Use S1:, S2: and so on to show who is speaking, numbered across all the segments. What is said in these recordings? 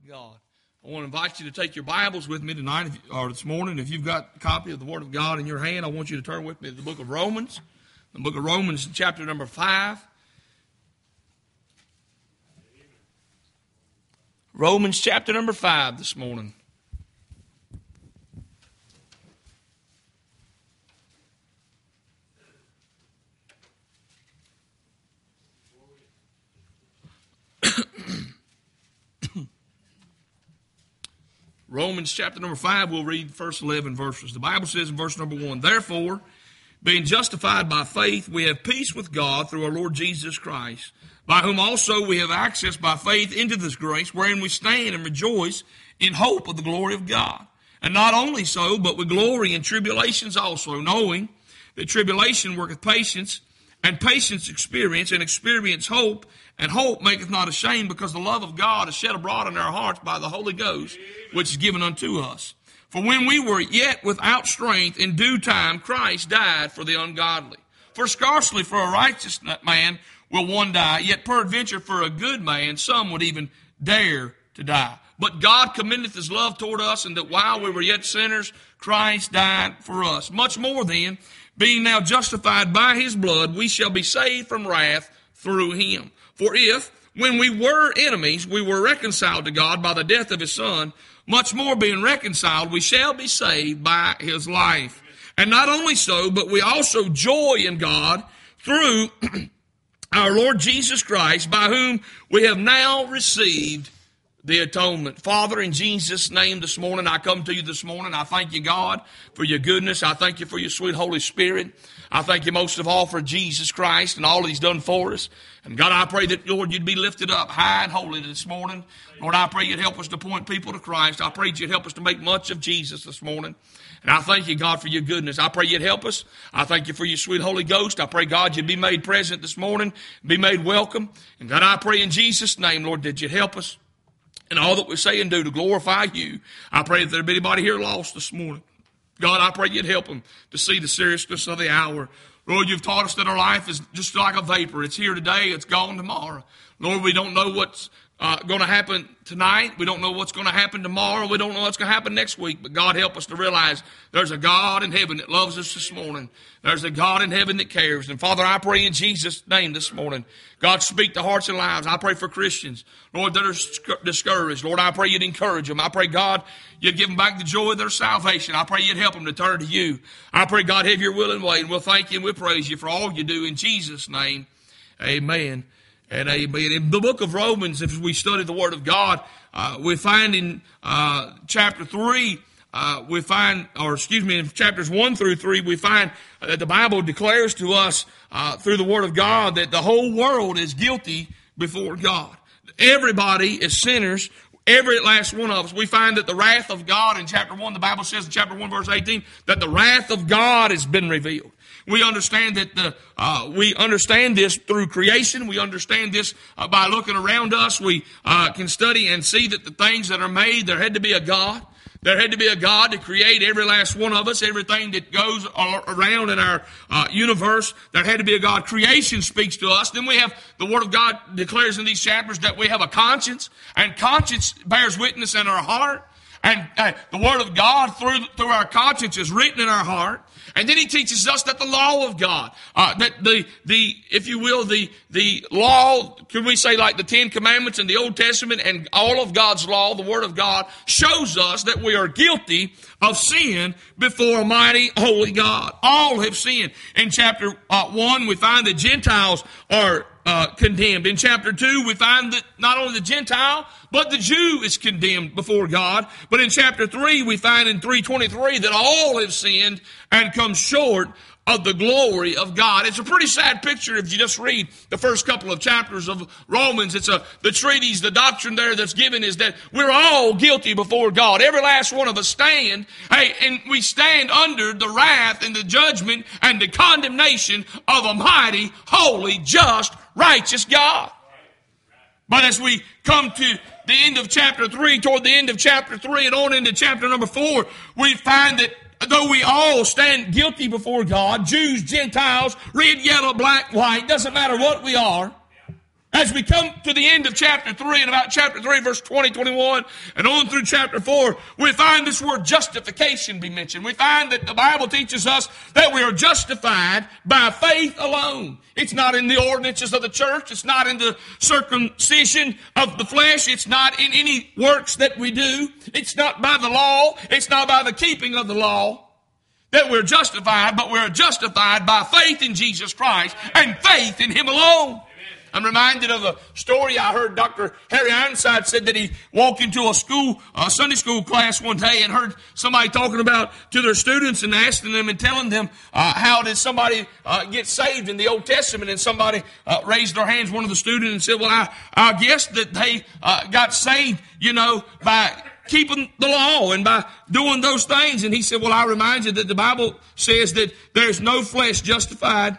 S1: God. I want to invite you to take your Bibles with me tonight or this morning. If you've got a copy of the Word of God in your hand, I want you to turn with me to the book of Romans. The book of Romans, chapter number 5. Romans chapter number 5 this morning. Romans chapter number 5, we'll read the first 11 verses. The Bible says in verse number 1, "Therefore, being justified by faith, we have peace with God through our Lord Jesus Christ, by whom also we have access by faith into this grace, wherein we stand and rejoice in hope of the glory of God. And not only so, but we glory in tribulations also, knowing that tribulation worketh patience, and patience experience, and experience hope, and hope maketh not ashamed, because the love of God is shed abroad in our hearts by the Holy Ghost, which is given unto us. For when we were yet without strength, in due time Christ died for the ungodly. For scarcely for a righteous man will one die, yet peradventure for a good man some would even dare to die. But God commendeth his love toward us, and that while we were yet sinners, Christ died for us. Much more then, being now justified by his blood, we shall be saved from wrath through him. For if, when we were enemies, we were reconciled to God by the death of his Son, much more being reconciled, we shall be saved by his life. And not only so, but we also joy in God through our Lord Jesus Christ, by whom we have now received the atonement." Father, in Jesus' name this morning, I come to you this morning. I thank you, God, for your goodness. I thank you for your sweet Holy Spirit. I thank you most of all for Jesus Christ and all that he's done for us. And God, I pray that, Lord, you'd be lifted up high and holy this morning. Lord, I pray you'd help us to point people to Christ. I pray you'd help us to make much of Jesus this morning. And I thank you, God, for your goodness. I pray you'd help us. I thank you for your sweet Holy Ghost. I pray, God, you'd be made present this morning, be made welcome. And God, I pray in Jesus' name, Lord, that you'd help us in all that we say and do to glorify you. I pray that there be anybody here lost this morning. God, I pray you'd help them to see the seriousness of the hour. Lord, you've taught us that our life is just like a vapor. It's here today, it's gone tomorrow. Lord, we don't know what's going to happen tonight. We don't know what's going to happen tomorrow. We don't know what's going to happen next week. But God, help us to realize there's a God in heaven that loves us this morning. There's a God in heaven that cares. And Father, I pray in Jesus' name this morning, God, speak to hearts and lives. I pray for Christians, Lord, that are discouraged. Lord, I pray you'd encourage them. I pray, God, you'd give them back the joy of their salvation. I pray you'd help them to turn to you. I pray, God, have your will and way. And we'll thank you and we'll praise you for all you do in Jesus' name. Amen. And amen. In the book of Romans, if we study the Word of God, we find in chapter 3, in chapters 1 through 3, we find that the Bible declares to us through the Word of God that the whole world is guilty before God. Everybody is sinners. Every last one of us. We find that the wrath of God in chapter 1, the Bible says in chapter 1 verse 18, that the wrath of God has been revealed. We understand that we understand this through creation. We understand this by looking around us. We can study and see that the things that are made, there had to be a God. There had to be a God to create every last one of us, everything that goes around in our universe. There had to be a God. Creation speaks to us. Then we have the Word of God declares in these chapters that we have a conscience, and conscience bears witness in our heart. And the Word of God through our conscience is written in our heart. And then he teaches us that the law of God, that if you will, the law, could we say like the Ten Commandments in the Old Testament and all of God's law, the Word of God, shows us that we are guilty of sin before a mighty, holy God. All have sinned. In chapter 1, we find that Gentiles are condemned. In chapter 2, we find that not only the Gentile, but the Jew is condemned before God. But in chapter 3, we find in 3:23 that all have sinned and come short of the glory of God. It's a pretty sad picture if you just read the first couple of chapters of Romans. It's the treatise, the doctrine there that's given is that we're all guilty before God. Every last one of us stand, and we stand under the wrath and the judgment and the condemnation of a mighty, holy, just, righteous God. But as we come to the end of chapter 3, toward the end of chapter 3 and on into chapter number 4, we find that though we all stand guilty before God, Jews, Gentiles, red, yellow, black, white, doesn't matter what we are, As we come to the end of chapter 3, and about chapter 3, verse 20, 21, and on through chapter 4, we find this word justification be mentioned. We find that the Bible teaches us that we are justified by faith alone. It's not in the ordinances of the church. It's not in the circumcision of the flesh. It's not in any works that we do. It's not by the law. It's not by the keeping of the law that we're justified, but we're justified by faith in Jesus Christ and faith in Him alone. I'm reminded of a story I heard. Dr. Harry Ironside said that he walked into a Sunday school class one day and heard somebody talking about to their students and asking them and telling them how did somebody get saved in the Old Testament. And somebody raised their hands, one of the students, and said, well, I guess that they got saved, by keeping the law and by doing those things. And he said, well, I remind you that the Bible says that there's no flesh justified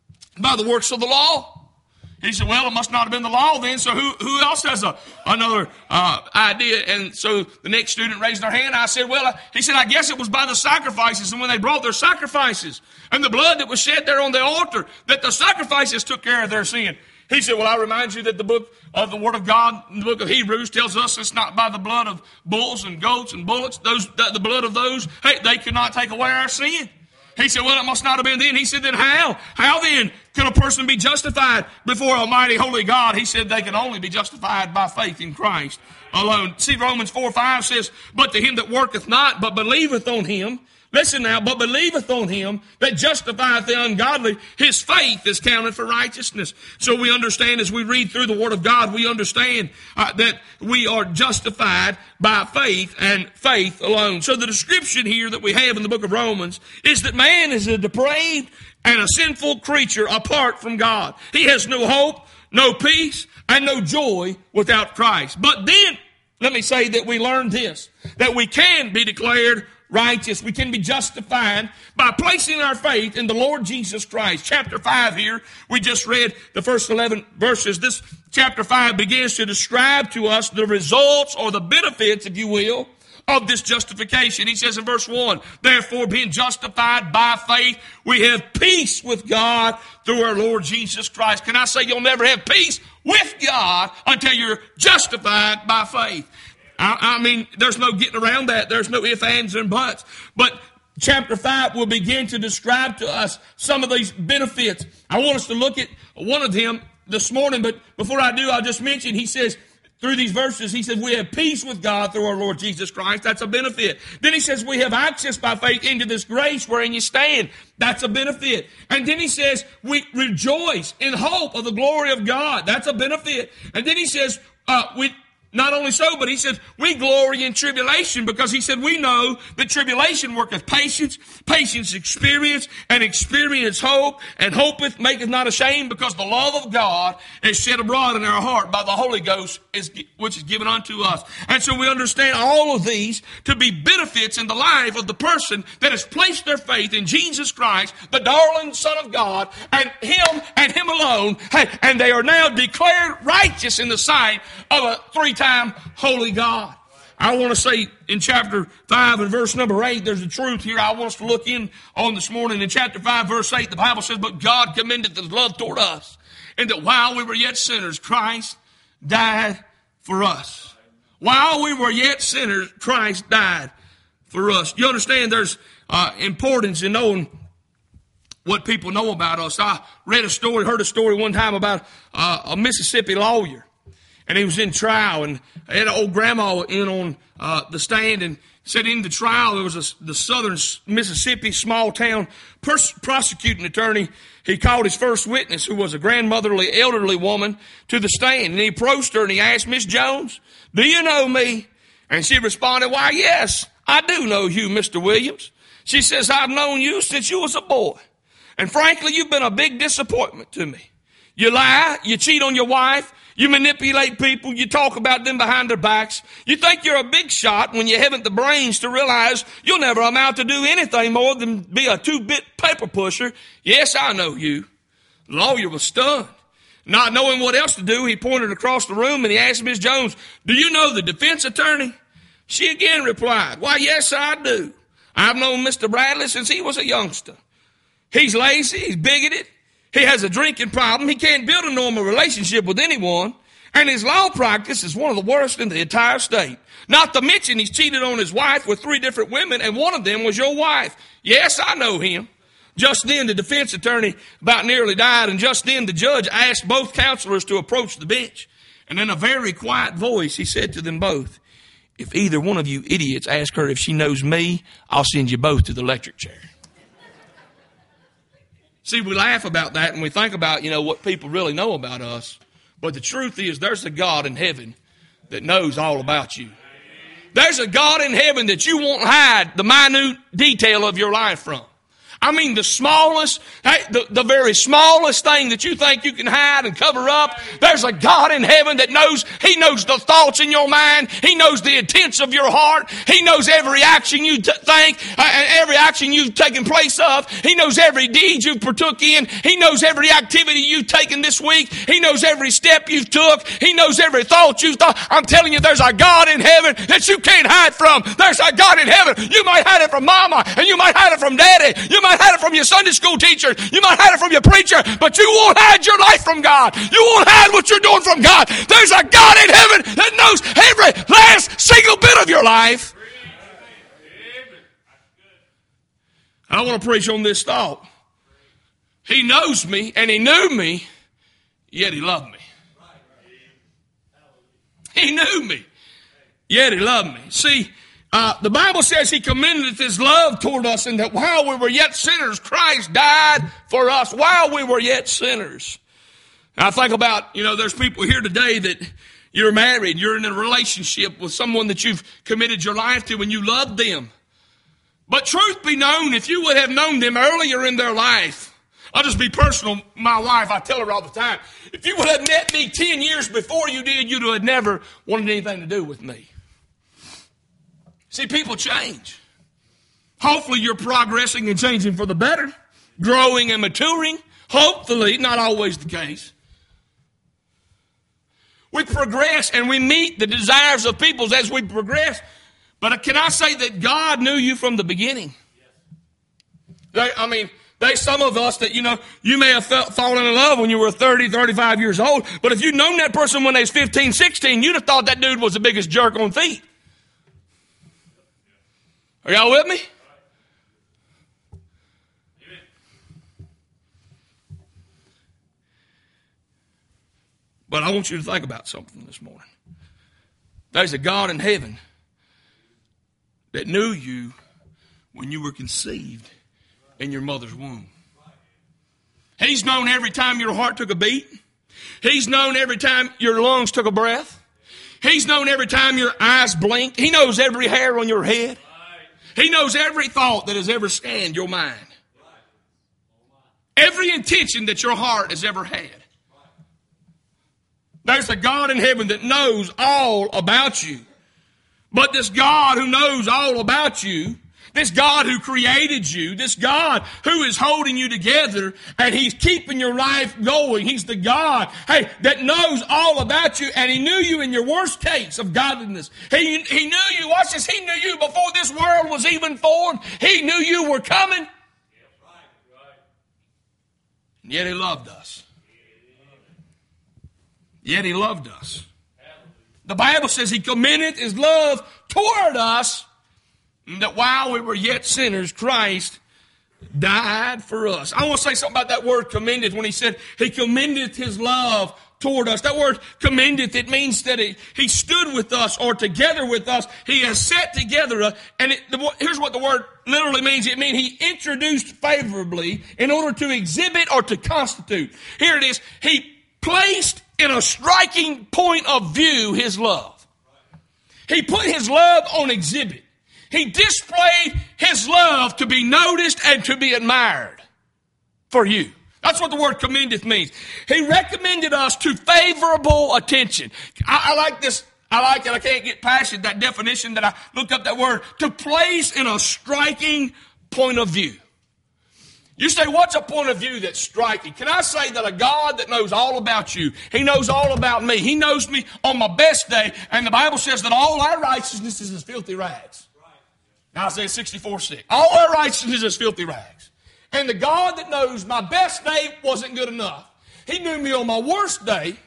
S1: by the works of the law. He said, well, it must not have been the law then, so who else has another idea? And so the next student raised their hand. I said, well, he said, I guess it was by the sacrifices, and when they brought their sacrifices and the blood that was shed there on the altar, that the sacrifices took care of their sin. He said, well, I remind you that the book of the Word of God, the book of Hebrews, tells us it's not by the blood of bulls and goats and bullocks, the blood of those, they could not take away our sin. He said, well, it must not have been then. He said, then how? How then can a person be justified before Almighty Holy God? He said they can only be justified by faith in Christ alone. See, Romans 4:5 says, but to him that worketh not, but believeth on Him, listen now, but believeth on Him that justifieth the ungodly, his faith is counted for righteousness. So we understand as we read through the Word of God, we understand that we are justified by faith and faith alone. So the description here that we have in the book of Romans is that man is a depraved and a sinful creature apart from God. He has no hope, no peace, and no joy without Christ. But then, let me say that we learned this, that we can be declared righteous. We can be justified by placing our faith in the Lord Jesus Christ. Chapter 5 here, we just read the first 11 verses. This chapter 5 begins to describe to us the results or the benefits, if you will, of this justification. He says in verse 1, therefore being justified by faith, we have peace with God through our Lord Jesus Christ. Can I say you'll never have peace with God until you're justified by faith? I mean, there's no getting around that. There's no ifs, ands, and buts. But chapter 5 will begin to describe to us some of these benefits. I want us to look at one of them this morning, but before I do, I'll just mention, he says, through these verses, he says, we have peace with God through our Lord Jesus Christ. That's a benefit. Then he says, we have access by faith into this grace wherein you stand. That's a benefit. And then he says, we rejoice in hope of the glory of God. That's a benefit. And then he says, not only so, but he says, we glory in tribulation, because he said, we know that tribulation worketh patience, patience experience, and experience hope, and hopeth maketh not ashamed, because the love of God is shed abroad in our heart by the Holy Ghost, which is given unto us. And so we understand all of these to be benefits in the life of the person that has placed their faith in Jesus Christ, the darling Son of God, and Him alone, and they are now declared righteous in the sight of a three-time holy God. I want to say in chapter 5 and verse number 8, there's a truth here I want us to look in on this morning. In chapter 5, verse 8, the Bible says, but God commended His love toward us, and that while we were yet sinners, Christ died for us. While we were yet sinners, Christ died for us. You understand there's importance in knowing what people know about us. I heard a story one time about a Mississippi lawyer. And he was in trial, and had an old grandma in on the stand, and said in the trial there was the southern Mississippi small town prosecuting attorney. He called his first witness, who was a grandmotherly elderly woman, to the stand. And he approached her and he asked, Miss Jones, do you know me? And she responded, why, yes, I do know you, Mr. Williams. She says, I've known you since you was a boy. And frankly, you've been a big disappointment to me. You lie, you cheat on your wife, you manipulate people, you talk about them behind their backs. You think you're a big shot when you haven't the brains to realize you'll never amount to do anything more than be a two-bit paper pusher. Yes, I know you. The lawyer was stunned. Not knowing what else to do, he pointed across the room and he asked Miss Jones, do you know the defense attorney? She again replied, why, yes, I do. I've known Mr. Bradley since he was a youngster. He's lazy, he's bigoted. He has a drinking problem. He can't build a normal relationship with anyone. And his law practice is one of the worst in the entire state. Not to mention he's cheated on his wife with 3 different women, and one of them was your wife. Yes, I know him. Just then the defense attorney about nearly died, and just then the judge asked both counselors to approach the bench. And in a very quiet voice, he said to them both, if either one of you idiots ask her if she knows me, I'll send you both to the electric chair. See, we laugh about that and we think about, what people really know about us. But the truth is there's a God in heaven that knows all about you. There's a God in heaven that you won't hide the minute detail of your life from. I mean, the smallest, the very smallest thing that you think you can hide and cover up, there's a God in heaven that knows. He knows the thoughts in your mind. He knows the intents of your heart. He knows every action you think, every action you've taken place of. He knows every deed you've partook in. He knows every activity you've taken this week. He knows every step you've took. He knows every thought you've thought. I'm telling you, there's a God in heaven that you can't hide from. There's a God in heaven. You might hide it from mama, and you might hide it from daddy. You might hide it from your Sunday school teacher. You might hide it from your preacher, but you won't hide your life from God. You won't hide what you're doing from God. There's a God in heaven that knows every last single bit of your life. I want to preach on this thought. He knows me and he knew me, yet he loved me. He knew me, yet he loved me. See, the Bible says he commended his love toward us, and that while we were yet sinners, Christ died for us while we were yet sinners. Now I think about, there's people here today that you're married, you're in a relationship with someone that you've committed your life to and you love them. But truth be known, if you would have known them earlier in their life, I'll just be personal. My wife, I tell her all the time, if you would have met me 10 years before you did, you'd have never wanted anything to do with me. See, people change. Hopefully you're progressing and changing for the better, growing and maturing. Hopefully, not always the case. We progress and we meet the desires of people as we progress. But can I say that God knew you from the beginning? There's some of us that, you may have fallen in love when you were 30, 35 years old. But if you'd known that person when they was 15, 16, you'd have thought that dude was the biggest jerk on feet. Are y'all with me? But I want you to think about something this morning. There's a God in heaven that knew you when you were conceived in your mother's womb. He's known every time your heart took a beat. He's known every time your lungs took a breath. He's known every time your eyes blinked. He knows every hair on your head. He knows every thought that has ever scanned your mind. Every intention that your heart has ever had. There's a God in heaven that knows all about you. But this God who knows all about you, this God who created you, this God who is holding you together and He's keeping your life going. He's the God, that knows all about you, and He knew you in your worst case of godliness. He knew you, watch this, He knew you before this world was even formed. He knew you were coming. And yet He loved us. Yet He loved us. The Bible says He commended His love toward us, that while we were yet sinners, Christ died for us. I want to say something about that word commended when He said He commended His love toward us. That word commended, it means that He stood with us or together with us. He has set together. Here's what the word literally means. It means He introduced favorably in order to exhibit or to constitute. Here it is. He placed in a striking point of view His love. He put His love on exhibit. He displayed His love to be noticed and to be admired for you. That's what the word commendeth means. He recommended us to favorable attention. I like this. I like it. I can't get past it, that definition that I looked up that word. To place in a striking point of view. You say, what's a point of view that's striking? Can I say that a God that knows all about you, He knows all about me. He knows me on my best day. And the Bible says that all our righteousness is as filthy rags. Isaiah 64:6. All our righteousness is filthy rags. And the God that knows my best day wasn't good enough. He knew me on my worst day.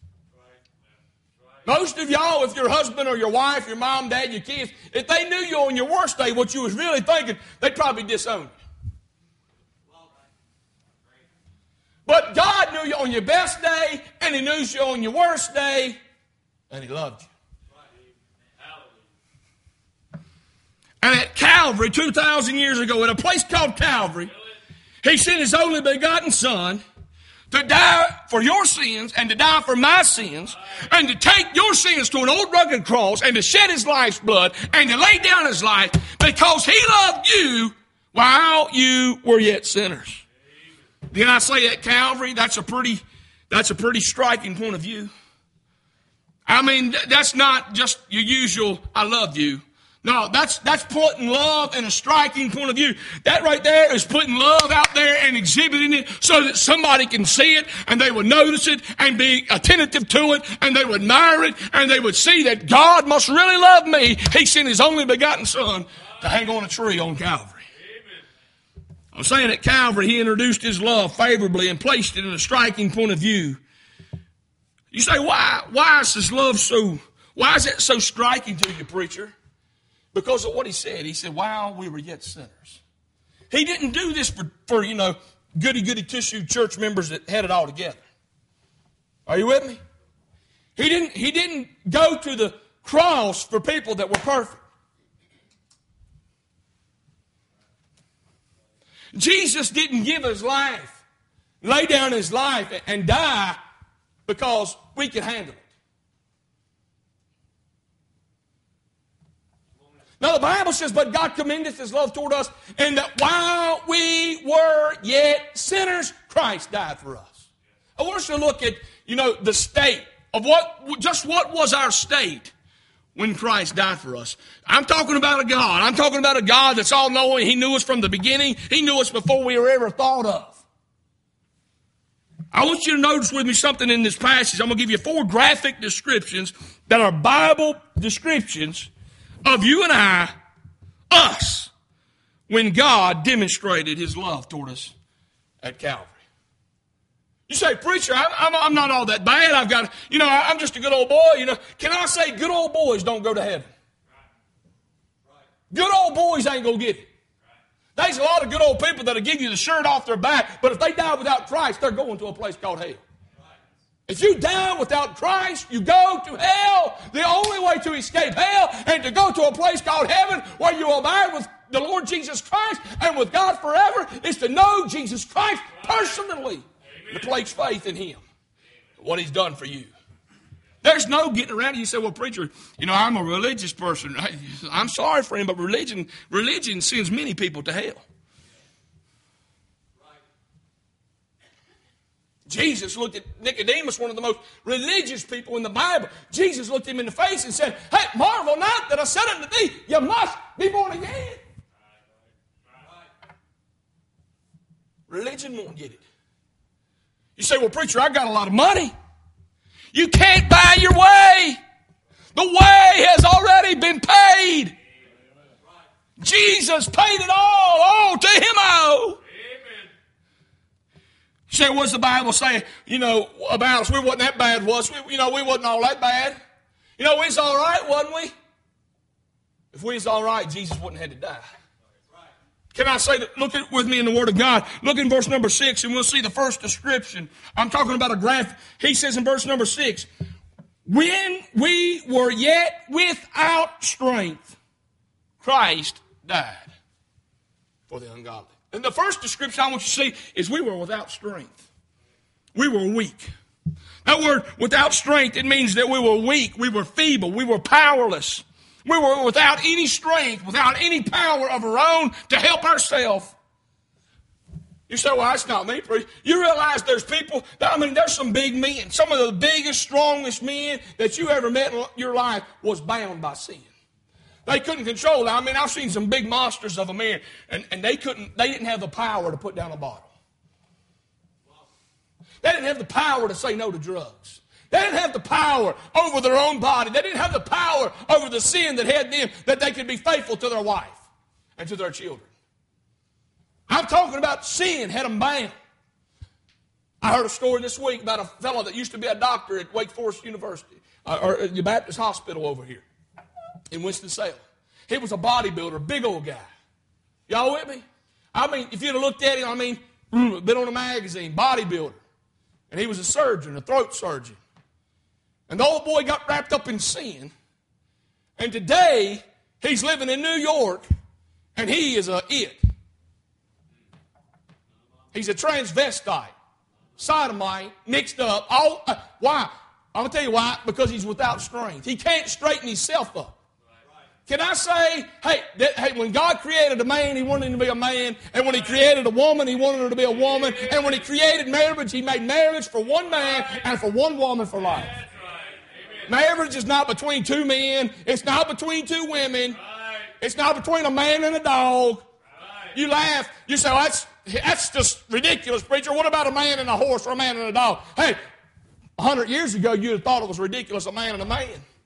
S1: Most of y'all, if your husband or your wife, your mom, dad, your kids, if they knew you on your worst day, what you was really thinking, they'd probably disown you. But God knew you on your best day, and He knew you on your worst day, and He loved you. And at Calvary, 2,000 years ago, at a place called Calvary, He sent His only begotten Son to die for your sins and to die for my sins and to take your sins to an old rugged cross and to shed His life's blood and to lay down His life because He loved you while you were yet sinners. Then I say at Calvary, that's a pretty striking point of view. I mean, that's not just your usual, I love you. No, that's putting love in a striking point of view. That right there is putting love out there and exhibiting it so that somebody can see it and they would notice it and be attentive to it and they would admire it and they would see that God must really love me. He sent His only begotten Son to hang on a tree on Calvary. I'm saying at Calvary He introduced His love favorably and placed it in a striking point of view. You say, why is His love why is it so striking to you, preacher? Because of what He said. He said, while we were yet sinners. He didn't do this for goody-goody tissue church members that had it all together. Are you with me? He didn't go to the cross for people that were perfect. Jesus didn't give His life, lay down His life and die because we could handle it. Now the Bible says, but God commendeth His love toward us, and that while we were yet sinners, Christ died for us. I want us to look at, the state of what was our state when Christ died for us. I'm talking about a God. I'm talking about a God that's all-knowing. He knew us from the beginning. He knew us before we were ever thought of. I want you to notice with me something in this passage. I'm going to give you 4 graphic descriptions that are Bible descriptions of you and I, us, when God demonstrated His love toward us at Calvary. You say, preacher, I'm not all that bad. I'm just a good old boy. Can I say good old boys don't go to heaven? Good old boys ain't going to get it. There's a lot of good old people that'll give you the shirt off their back, but if they die without Christ, they're going to a place called hell. If you die without Christ, you go to hell. The only way to escape hell and to go to a place called heaven where you abide with the Lord Jesus Christ and with God forever is to know Jesus Christ personally. To place faith in Him. What He's done for you. There's no getting around it. You say, well, preacher, I'm a religious person. I'm sorry for him, but religion sends many people to hell. Jesus looked at Nicodemus, one of the most religious people in the Bible. Jesus looked him in the face and said, hey, marvel not that I said unto thee, you must be born again. Religion won't get it. You say, well, preacher, I got a lot of money. You can't buy your way. The way has already been paid. Jesus paid it all to Him all. You say, what's the Bible say, about us? We wasn't that bad, was we? We wasn't all that bad. We was all right, wasn't we? If we was all right, Jesus wouldn't have had to die. Can I say that? Look with me in the Word of God. Look in verse number 6, and we'll see the first description. I'm talking about a graph. He says in verse number 6, when we were yet without strength, Christ died for the ungodly. And the first description I want you to see is we were without strength. We were weak. That word without strength, it means that we were weak, we were feeble, we were powerless. We were without any strength, without any power of our own to help ourselves. You say, well, that's not me, preacher. You realize there's people, there's some big men. Some of the biggest, strongest men that you ever met in your life was bound by sin. They couldn't control it. I've seen some big monsters of a man, and they didn't have the power to put down a bottle. They didn't have the power to say no to drugs. They didn't have the power over their own body. They didn't have the power over the sin that had them, that they could be faithful to their wife and to their children. I'm talking about sin had them bound. I heard a story this week about a fellow that used to be a doctor at Wake Forest University, or the Baptist Hospital over here in Winston-Salem. He was a bodybuilder, a big old guy. Y'all with me? I mean, if you'd have looked at him, I mean, been on a magazine, bodybuilder. And he was a surgeon, a throat surgeon. And the old boy got wrapped up in sin. And today, he's living in New York, and he is a it. He's a transvestite, sodomite, mixed up. Why? I'm going to tell you why. Because he's without strength. He can't straighten himself up. Can I say, hey, when God created a man, He wanted him to be a man. And when He created a woman, He wanted her to be a woman. And when He created marriage, He made marriage for one man and for one woman for life. Marriage is not between two men. It's not between two women. It's not between a man and a dog. You laugh. You say, well, that's just ridiculous, preacher. What about a man and a horse or a man and a dog? Hey, 100 years ago, you'd have thought it was ridiculous, a man and a man.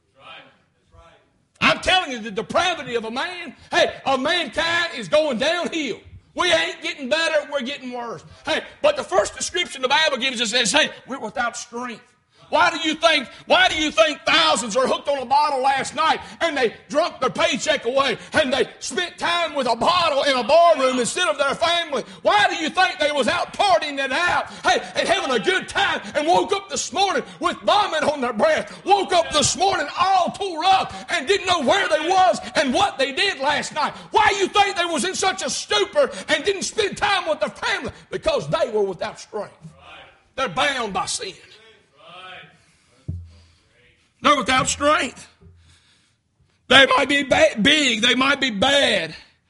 S1: I'm telling you, the depravity of a man, of mankind is going downhill. We ain't getting better, we're getting worse. But the first description the Bible gives us is, we're without strength. Why do you think thousands are hooked on a bottle last night and they drunk their paycheck away and they spent time with a bottle in a bar room instead of their family? Why do you think they was out partying it out, and having a good time, and woke up this morning with vomit on their breath, woke up this morning all tore up and didn't know where they was and what they did last night? Why do you think they was in such a stupor and didn't spend time with their family? Because they were without strength. They're bound by sin. They're without strength. They might be big. They might be bad.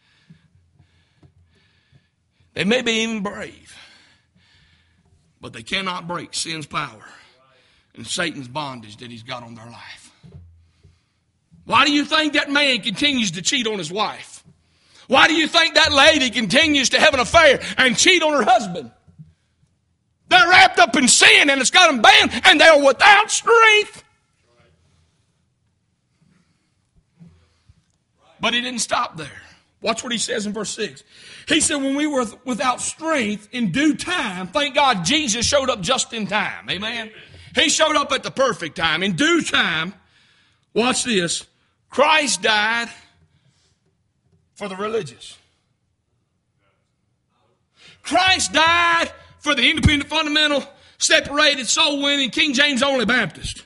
S1: They may be even brave. But they cannot break sin's power and Satan's bondage that he's got on their life. Why do you think that man continues to cheat on his wife? Why do you think that lady continues to have an affair and cheat on her husband? They're wrapped up in sin and it's got them bound and they're without strength. But he didn't stop there. Watch what he says in verse 6. He said, when we were without strength, in due time, thank God Jesus showed up just in time. Amen? He showed up at the perfect time. In due time, watch this, Christ died for the religious. Christ died for the independent, fundamental, separated, soul-winning, King James only Baptist.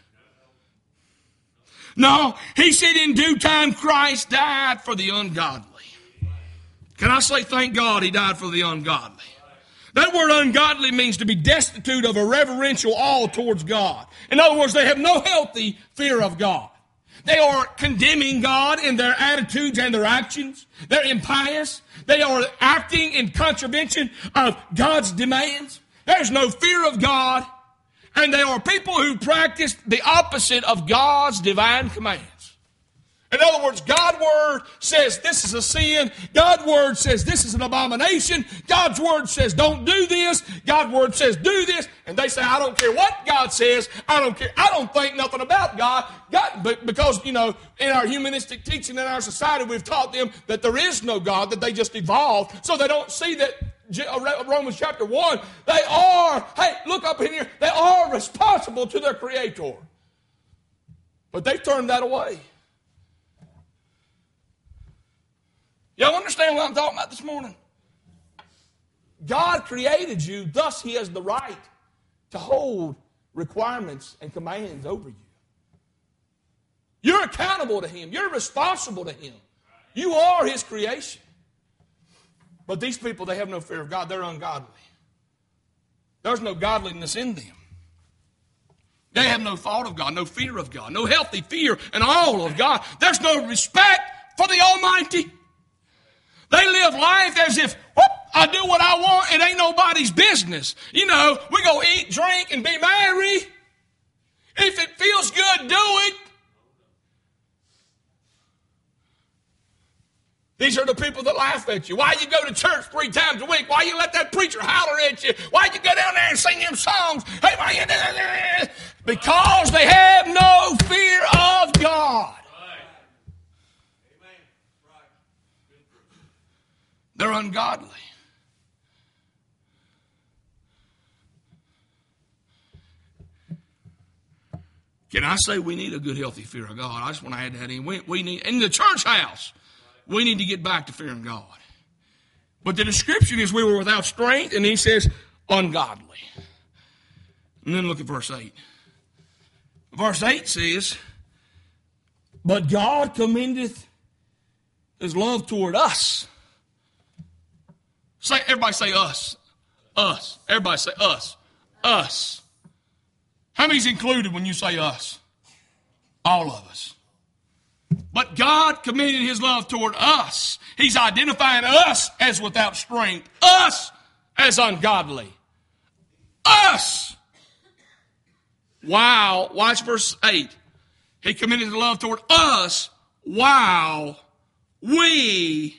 S1: No, he said in due time Christ died for the ungodly. Can I say thank God He died for the ungodly? That word ungodly means to be destitute of a reverential awe towards God. In other words, they have no healthy fear of God. They are condemning God in their attitudes and their actions. They're impious. They are acting in contravention of God's demands. There's no fear of God. And they are people who practice the opposite of God's divine commands. In other words, God's word says this is a sin. God's word says this is an abomination. God's word says don't do this. God's word says do this. And they say, I don't care what God says. I don't care. I don't think nothing about God. Because, in our humanistic teaching in our society, we've taught them that there is no God, that they just evolved. So they don't see that Romans chapter 1, they are, look up in here, they are responsible to their Creator. But they've turned that away. Y'all understand what I'm talking about this morning? God created you, thus He has the right to hold requirements and commands over you. You're accountable to Him. You're responsible to Him. You are His creation. But these people, they have no fear of God. They're ungodly. There's no godliness in them. They have no thought of God, no fear of God, no healthy fear and awe of God. There's no respect for the Almighty. They live life as if, I do what I want. It ain't nobody's business. We go eat, drink, and be merry. If it feels good, do it. These are the people that laugh at you. Why you go to church 3 times a week? Why you let that preacher holler at you? Why you go down there and sing them songs? Hey, why you do that? Because they have no fear of God. They're ungodly. Can I say we need a good, healthy fear of God? I just want to add that in. We need, in the church house, we need to get back to fearing God. But the description is we were without strength, and he says ungodly. And then look at verse 8. Verse 8 says, but God commendeth his love toward us. Everybody say us. Us. Everybody say us. Us. How many's included when you say us? All of us. But God commended his love toward us. He's identifying us as without strength. Us as ungodly. Us. Wow. Watch verse 8. He commended his love toward us while we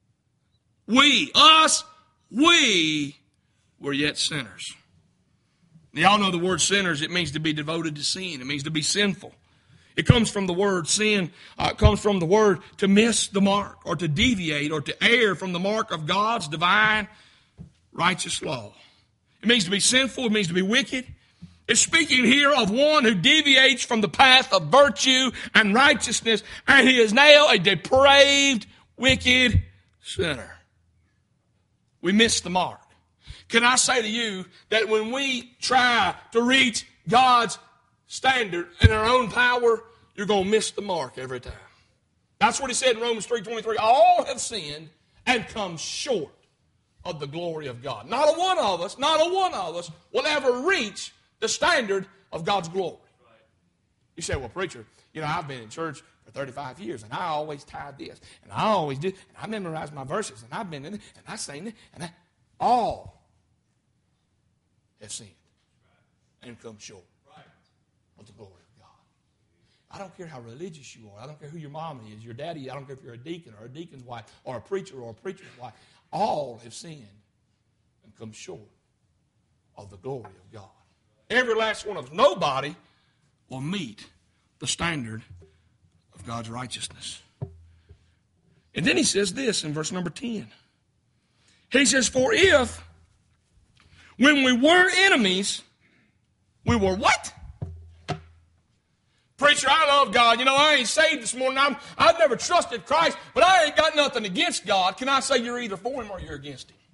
S1: were yet sinners. Y'all know the word sinners. It means to be devoted to sin. It means to be sinful. It comes from the word sin. It comes from the word to miss the mark or to deviate or to err from the mark of God's divine righteous law. It means to be sinful. It means to be wicked. It's speaking here of one who deviates from the path of virtue and righteousness, and he is now a depraved, wicked sinner. We miss the mark. Can I say to you that when we try to reach God's standard in our own power, you're going to miss the mark every time. That's what he said in Romans 3:23. All have sinned and come short of the glory of God. Not a one of us will ever reach the standard of God's glory. You say, well, preacher, I've been in church for 35 years, and I always tied this, and I always did, and I memorized my verses, and I've been in it, and I sang it, and all have sinned and come short of the glory of God. I don't care how religious you are. I don't care who your mama is, your daddy. I don't care if you're a deacon or a deacon's wife or a preacher or a preacher's wife. All have sinned and come short of the glory of God. Every last one of us. Nobody will meet the standard of God's righteousness. And then he says this in verse number 10. He says, for if when we were enemies, we were what? Preacher, I love God. I ain't saved this morning. I've never trusted Christ, but I ain't got nothing against God. Can I say you're either for him or you're against him?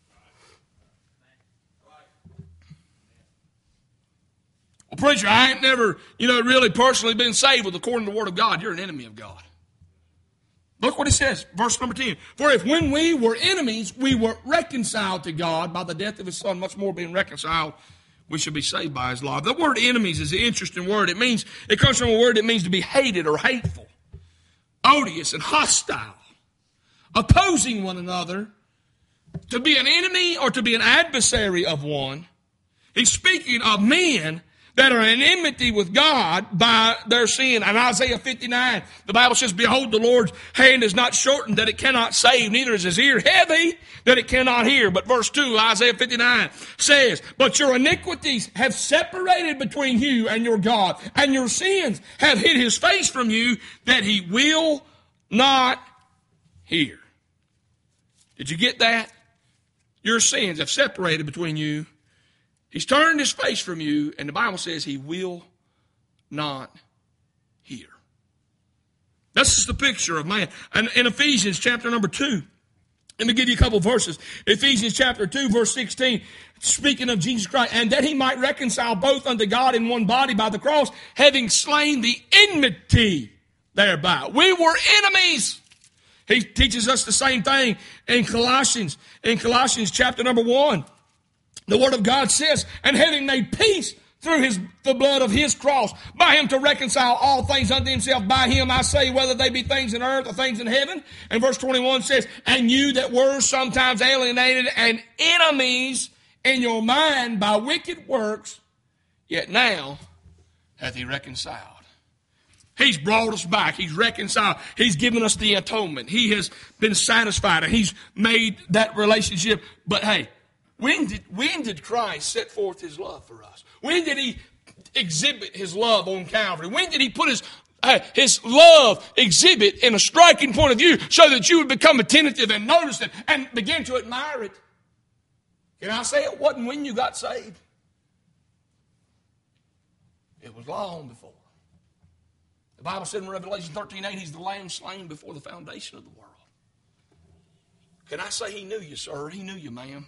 S1: Well, preacher, I ain't never, really personally been saved with according to the Word of God. You're an enemy of God. Look what it says, verse number 10. For if when we were enemies, we were reconciled to God by the death of his Son, much more being reconciled, we should be saved by his love. The word enemies is an interesting word. It comes from a word that means to be hated or hateful, odious and hostile, opposing one another, to be an enemy or to be an adversary of one. He's speaking of men that are in enmity with God by their sin. And Isaiah 59, the Bible says, behold, the Lord's hand is not shortened that it cannot save, neither is his ear heavy that it cannot hear. But verse 2, Isaiah 59 says, but your iniquities have separated between you and your God, and your sins have hid his face from you that he will not hear. Did you get that? Your sins have separated between you. He's turned his face from you, and the Bible says he will not hear. This is the picture of man. And in Ephesians chapter number 2, let me give you a couple of verses. Ephesians chapter 2, verse 16, speaking of Jesus Christ, and that he might reconcile both unto God in one body by the cross, having slain the enmity thereby. We were enemies. He teaches us the same thing in Colossians. In Colossians chapter number 1. The Word of God says, and having made peace through the blood of his cross, by him to reconcile all things unto himself. By him I say, whether they be things in earth or things in heaven. And verse 21 says, and you that were sometimes alienated and enemies in your mind by wicked works, yet now hath he reconciled. He's brought us back. He's reconciled. He's given us the atonement. He has been satisfied, and he's made that relationship. But hey, when did Christ set forth his love for us? When did he exhibit his love on Calvary? When did he put his love exhibit in a striking point of view so that you would become attentive and notice it and begin to admire it? Can I say it wasn't when you got saved? It was long before. The Bible said in Revelation 13:8, He's the Lamb slain before the foundation of the world. Can I say He knew you, sir? He knew you, ma'am.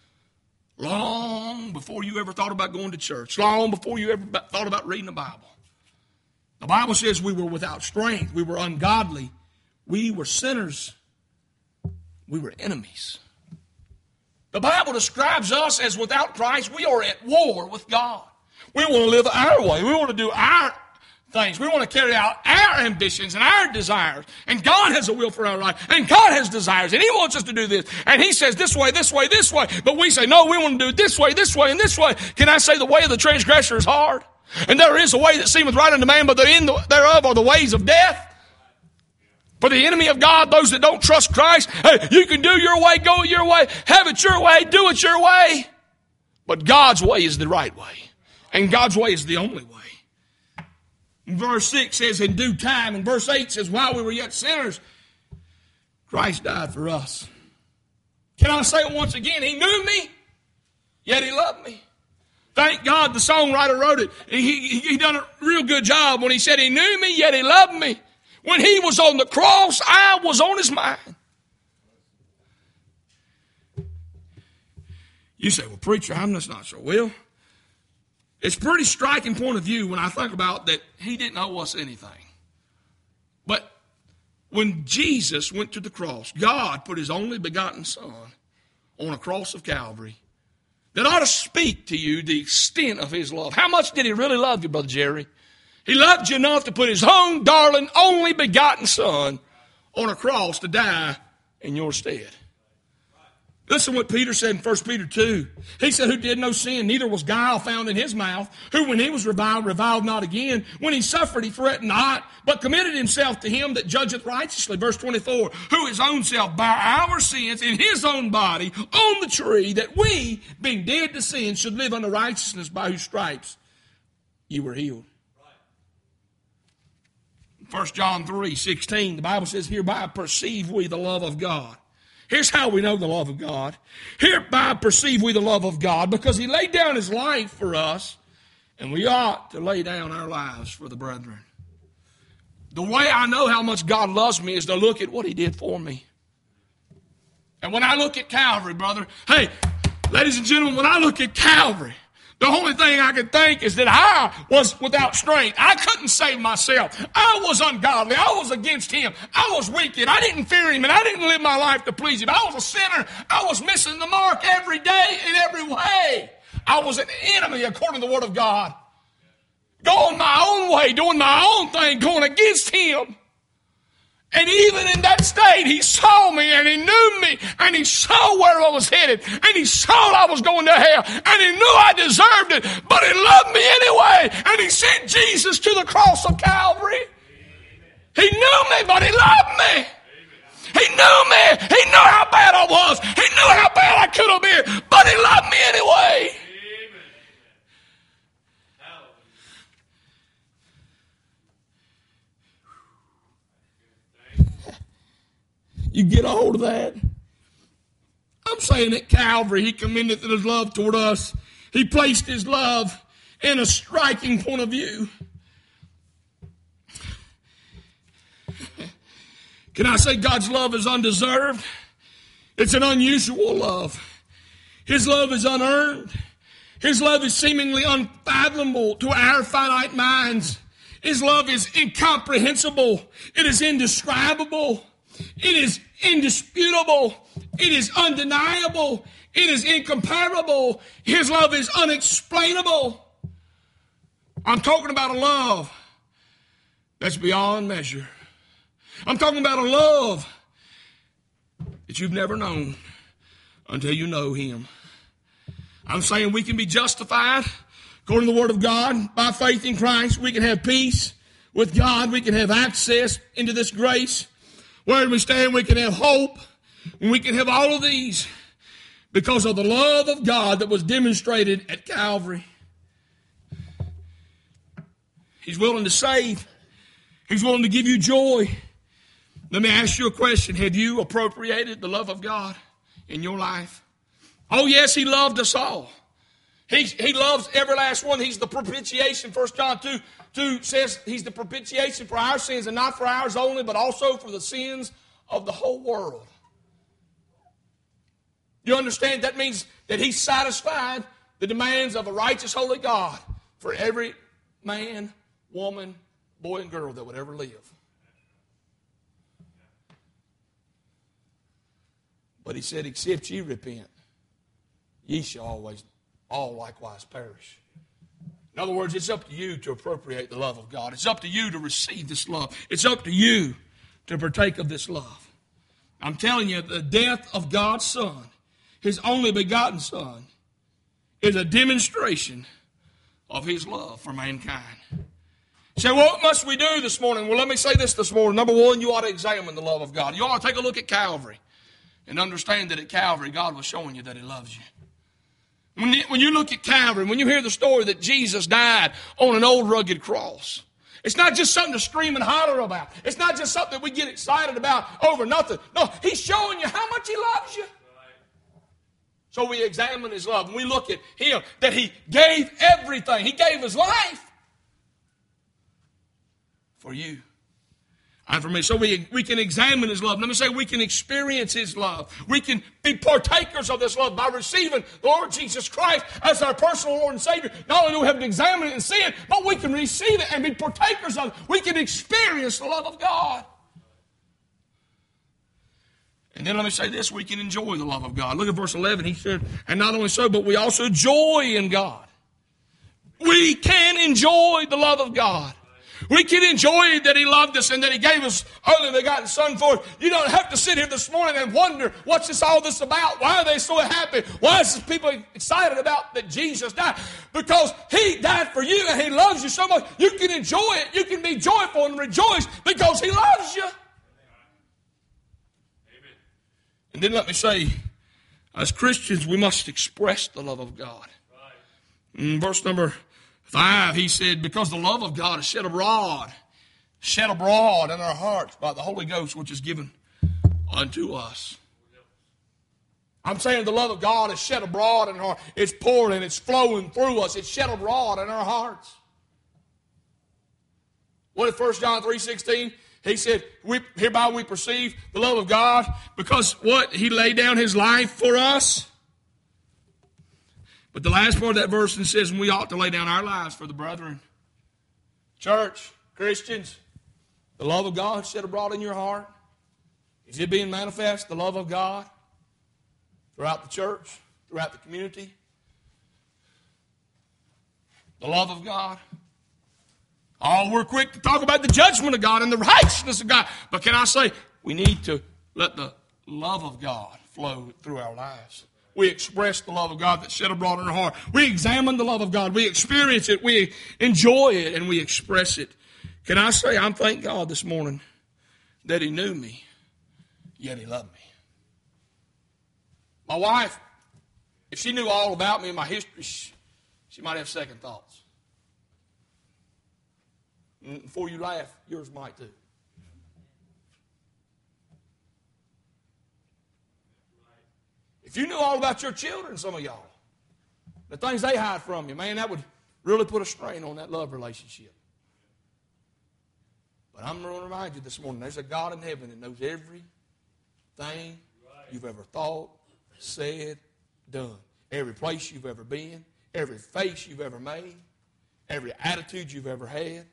S1: Long before you ever thought about going to church. Long before you ever thought about reading the Bible. The Bible says we were without strength. We were ungodly. We were sinners. We were enemies. The Bible describes us as without Christ. We are at war with God. We want to live our way. We want to do our things. We want to carry out our ambitions and our desires. And God has a will for our life. And God has desires. And He wants us to do this. And He says this way, this way, this way. But we say, no, we want to do it this way, and this way. Can I say the way of the transgressor is hard? And there is a way that seemeth right unto man, but the end thereof are the ways of death. For the enemy of God, those that don't trust Christ, hey, you can do your way, go your way, have it your way, do it your way. But God's way is the right way. And God's way is the only way. Verse 6 says, in due time. And verse 8 says, while we were yet sinners, Christ died for us. Can I say it once again? He knew me, yet He loved me. Thank God the songwriter wrote it. He done a real good job when he said He knew me, yet He loved me. When He was on the cross, I was on His mind. You say, well, preacher, I'm just not sure. Well, it's a pretty striking point of view when I think about that He didn't owe us anything. But when Jesus went to the cross, God put His only begotten Son on a cross of Calvary. That ought to speak to you the extent of His love. How much did He really love you, Brother Jerry? He loved you enough to put His own darling, only begotten Son on a cross to die in your stead. Listen what Peter said in 1 Peter 2. He said, who did no sin, neither was guile found in His mouth, who when He was reviled not again. When He suffered, He threatened not, but committed Himself to Him that judgeth righteously. Verse 24, who His own self bare our sins in His own body on the tree, that we, being dead to sin, should live unto righteousness, by whose stripes you were healed. 1 John 3:16, the Bible says, hereby perceive we the love of God. Here's how we know the love of God. Hereby perceive we the love of God, because He laid down His life for us, and we ought to lay down our lives for the brethren. The way I know how much God loves me is to look at what He did for me. And when I look at Calvary, brother, hey, ladies and gentlemen, when I look at Calvary, the only thing I could think is that I was without strength. I couldn't save myself. I was ungodly. I was against Him. I was wicked. I didn't fear Him, and I didn't live my life to please Him. I was a sinner. I was missing the mark every day in every way. I was an enemy according to the Word of God. Going my own way, doing my own thing, going against Him. And even in that state, He saw me and He knew me and He saw where I was headed and He saw I was going to hell and He knew I deserved it, but He loved me anyway, and He sent Jesus to the cross of Calvary. He knew me, but He loved me. He knew me. He knew how bad I was. He knew how bad I could have been, but He loved me anyway. You get a hold of that? I'm saying at Calvary, He commended His love toward us. He placed His love in a striking point of view. Can I say God's love is undeserved? It's an unusual love. His love is unearned. His love is seemingly unfathomable to our finite minds. His love is incomprehensible. It is indescribable. It is indisputable. It is undeniable. It is incomparable. His love is unexplainable. I'm talking about a love that's beyond measure. I'm talking about a love that you've never known until you know Him. I'm saying we can be justified according to the Word of God by faith in Christ. We can have peace with God. We can have access into this grace. Where we stand, we can have hope, and we can have all of these because of the love of God that was demonstrated at Calvary. He's willing to save. He's willing to give you joy. Let me ask you a question. Have you appropriated the love of God in your life? Oh, yes, He loved us all. He loves every last one. He's the propitiation. 1 John 2 says he's the propitiation for our sins, and not for ours only, but also for the sins of the whole world. You understand? That means that he's satisfied the demands of a righteous, holy God for every man, woman, boy, and girl that would ever live. But he said, except ye repent, ye shall all likewise perish. In other words, it's up to you to appropriate the love of God. It's up to you to receive this love. It's up to you to partake of this love. I'm telling you, the death of God's Son, His only begotten Son, is a demonstration of His love for mankind. You say, what must we do this morning? Well, let me say this morning. Number one, you ought to examine the love of God. You ought to take a look at Calvary and understand that at Calvary, God was showing you that He loves you. When you look at Calvary, when you hear the story that Jesus died on an old rugged cross, it's not just something to scream and holler about. It's not just something that we get excited about over nothing. No, He's showing you how much He loves you. So we examine His love, and we look at Him, that He gave everything. He gave His life for you and for me. So we can examine His love. Let me say, we can experience His love. We can be partakers of this love by receiving the Lord Jesus Christ as our personal Lord and Savior. Not only do we have to examine it and see it, but we can receive it and be partakers of it. We can experience the love of God. And then let me say this, we can enjoy the love of God. Look at verse 11. He said, and not only so, but we also joy in God. We can enjoy the love of God. We can enjoy that He loved us and that He gave us only begotten Son for us. You don't have to sit here this morning and wonder, what's all this about? Why are they so happy? Why is people excited about that Jesus died? Because He died for you and He loves you so much. You can enjoy it. You can be joyful and rejoice because He loves you. And then let me say, as Christians, we must express the love of God. In verse number 5, he said, because the love of God is shed abroad in our hearts by the Holy Ghost, which is given unto us. I'm saying the love of God is shed abroad in our hearts. It's pouring, it's flowing through us. It's shed abroad in our hearts. What did 1 John 3:16? He said, hereby we perceive the love of God because what? He laid down His life for us. But the last part of that verse says, we ought to lay down our lives for the brethren. Church, Christians, the love of God shed abroad in your heart. Is it being manifest, the love of God, throughout the church, throughout the community? The love of God. Oh, we're quick to talk about the judgment of God and the righteousness of God. But can I say, we need to let the love of God flow through our lives. We express the love of God that's shed abroad in our heart. We examine the love of God. We experience it. We enjoy it. And we express it. Can I say, I'm thank God this morning that He knew me, yet He loved me. My wife, if she knew all about me and my history, she might have second thoughts. And before you laugh, yours might too. If you knew all about your children, some of y'all, the things they hide from you, man, that would really put a strain on that love relationship. But I'm going to remind you this morning, there's a God in heaven that knows everything you've ever thought, said, done. Every place you've ever been, every face you've ever made, every attitude you've ever had.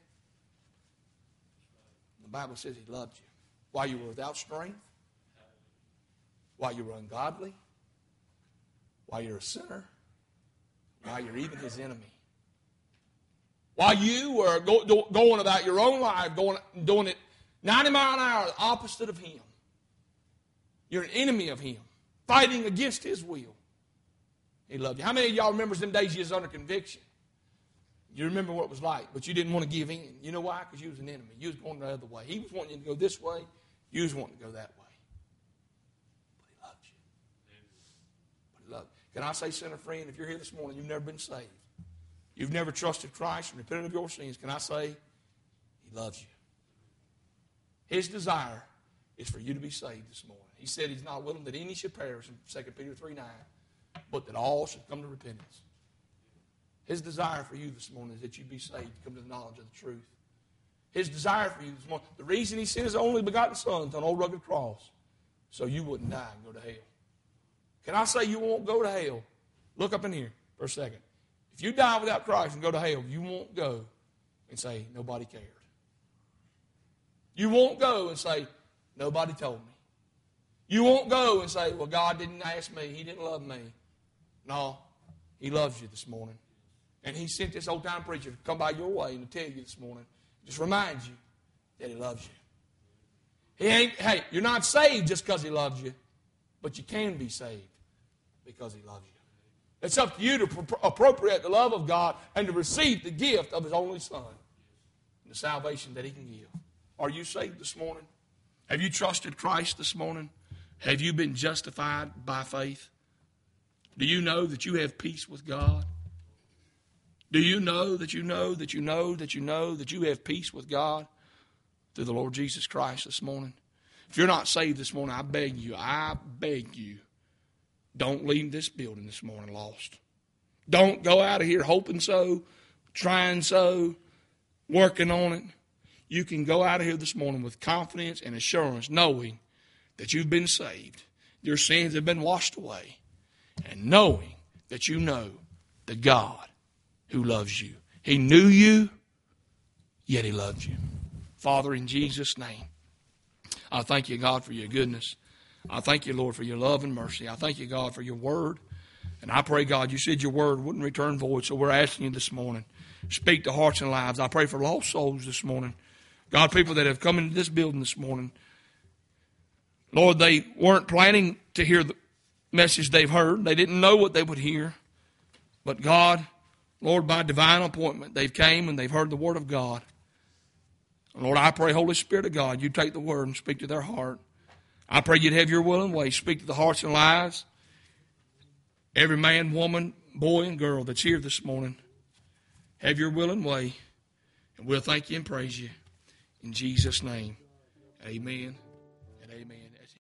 S1: The Bible says He loved you while you were without strength, while you were ungodly, while you're a sinner, while you're even His enemy. While you were going about your own life, doing it 90 miles an hour, the opposite of Him. You're an enemy of Him, fighting against His will. He loved you. How many of y'all remember them days you was under conviction? You remember what it was like, but you didn't want to give in. You know why? Because you was an enemy. You was going the other way. He was wanting you to go this way. You was wanting to go that way. But He loved you. But He loved you. Can I say, sinner friend, if you're here this morning, you've never been saved. You've never trusted Christ and repented of your sins. Can I say, He loves you. His desire is for you to be saved this morning. He said He's not willing that any should perish in 2 Peter 3:9, but that all should come to repentance. His desire for you this morning is that you be saved, come to the knowledge of the truth. His desire for you this morning, the reason He sent His only begotten Son to an old rugged cross, so you wouldn't die and go to hell. Can I say you won't go to hell? Look up in here for a second. If you die without Christ and go to hell, you won't go and say, nobody cared. You won't go and say, nobody told me. You won't go and say, well, God didn't ask me. He didn't love me. No, He loves you this morning. And He sent this old-time preacher to come by your way and to tell you this morning, just remind you that He loves you. Hey, you're not saved just because He loves you, but you can be saved because He loves you. It's up to you to appropriate the love of God and to receive the gift of His only Son, the salvation that He can give. Are you saved this morning? Have you trusted Christ this morning? Have you been justified by faith? Do you know that you have peace with God? Do you know that you know that you know that you know that you have peace with God through the Lord Jesus Christ this morning? If you're not saved this morning, I beg you, don't leave this building this morning lost. Don't go out of here hoping so, trying so, working on it. You can go out of here this morning with confidence and assurance, knowing that you've been saved. Your sins have been washed away. And knowing that you know the God who loves you. He knew you, yet He loved you. Father, in Jesus' name, I thank you, God, for your goodness. I thank you, Lord, for your love and mercy. I thank you, God, for your word. And I pray, God, you said your word wouldn't return void, so we're asking you this morning, speak to hearts and lives. I pray for lost souls this morning. God, people that have come into this building this morning, Lord, they weren't planning to hear the message they've heard. They didn't know what they would hear. But God, Lord, by divine appointment, they've came and they've heard the word of God. And Lord, I pray, Holy Spirit of God, you take the word and speak to their heart. I pray you'd have your will and way. Speak to the hearts and lives. Every man, woman, boy, and girl that's here this morning, have your will and way. And we'll thank you and praise you. In Jesus' name, amen and amen.